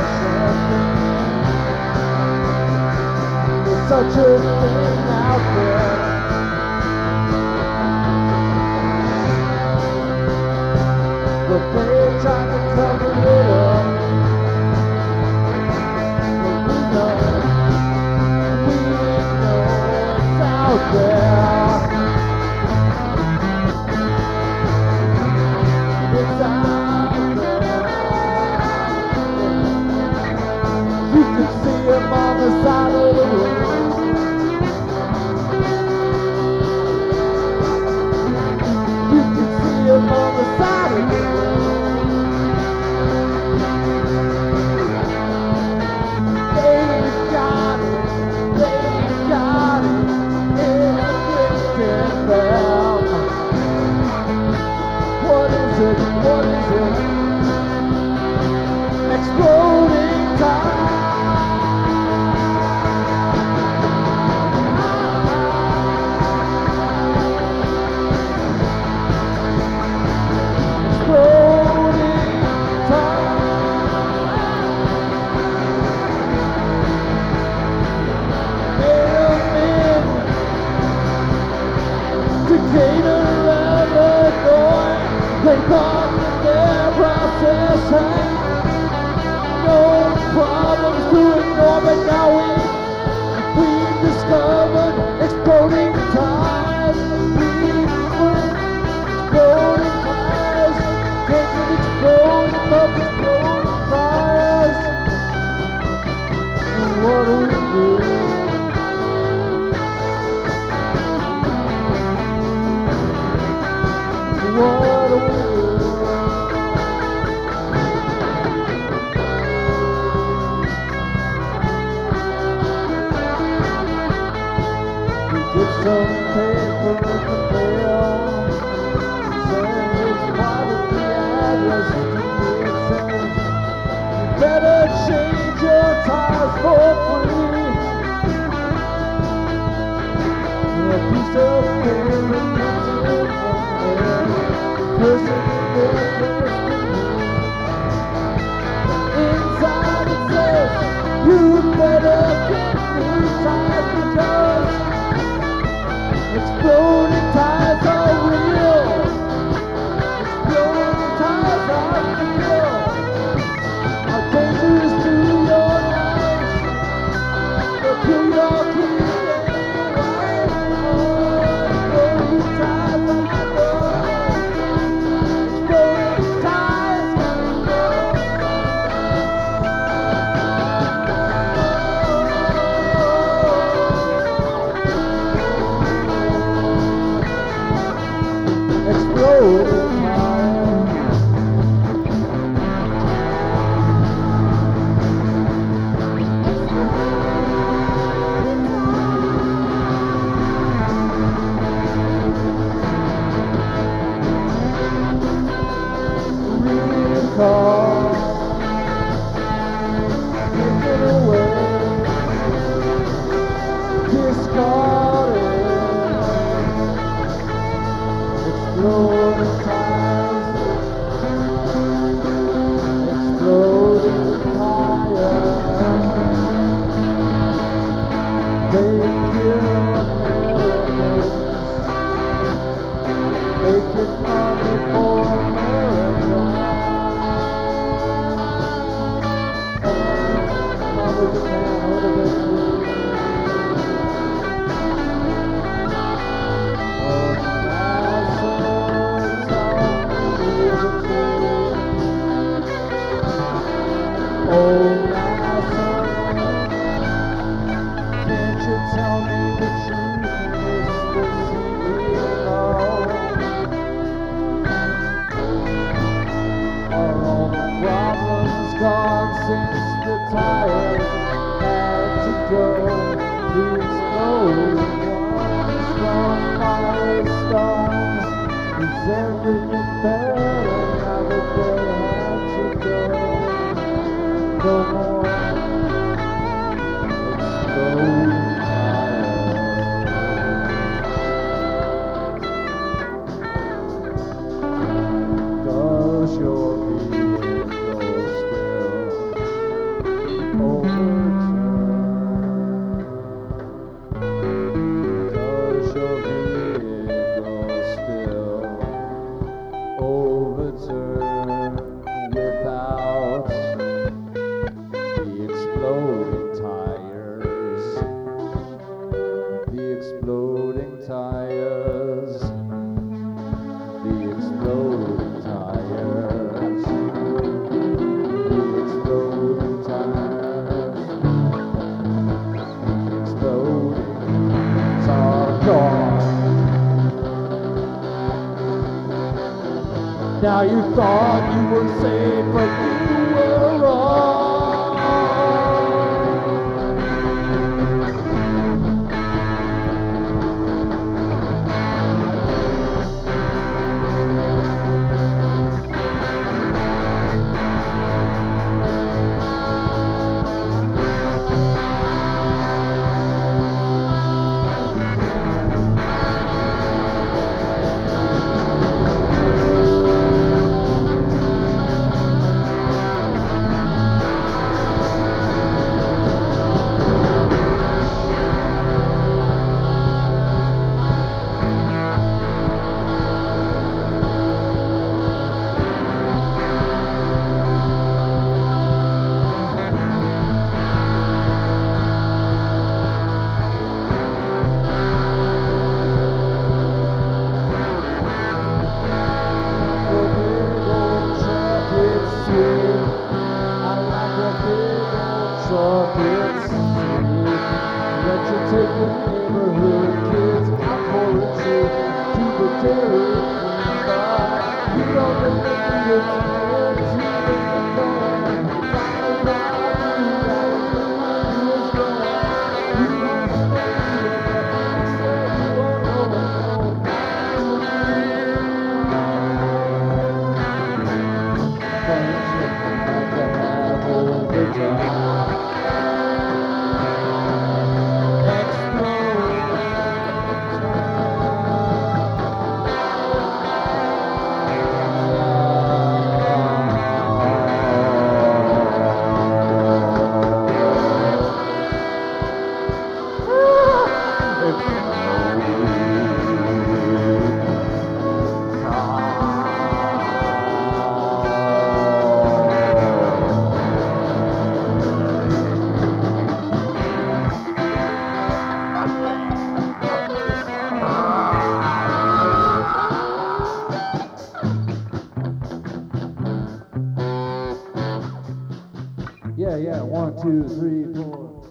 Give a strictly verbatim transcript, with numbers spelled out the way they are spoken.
There's such a thing out there. But they try to cover it up. But we know, we know it's out there. It's out there. You can see him on the side of the road. You can see him on the side of the road. What is it? Exploding time. Exploding time. Amen. Decatur, Illinois. They caught their processing. No problems to ignore, but now we we've discovered exploding tires. We've exploding tires. Take it exploding up, exploding tires. What do we do? What do we do? Get some paper in the mail. Says it's privately addressed to me. It says you better change your tires for free. A piece of paper comes in from there. Person in there first to me. Inside it says you better get new tires because exploding tires are real. Exploding tires are real. How dangerous to your life. They'll kill your kids and your wife. Exploding tires are real. Exploding tires are real. Exploding tires. Recall, take it away, discarded. Exploding tires, exploding tires. They kill Americans, making money for America. Mama Japan, what are they doing? Oh, NASA, can't you tell me the truth, Mister C E O? Are all the problems gone since the tires had to go? The exploding ones from Firestone. Is everything better now that they had to go? No more exploding tires. Does your vehicle still Now you thought you were safe, but you were wrong. Buckets, let you take the neighborhood kids out for a trip to the dairy queen bar. You know the neighborhood's kids, you think they're going. Find out you got it, the money is gone. You know the neighborhood, but you won't know it. Friendship had to have overdrive. Yeah, yeah, one, two, three, four.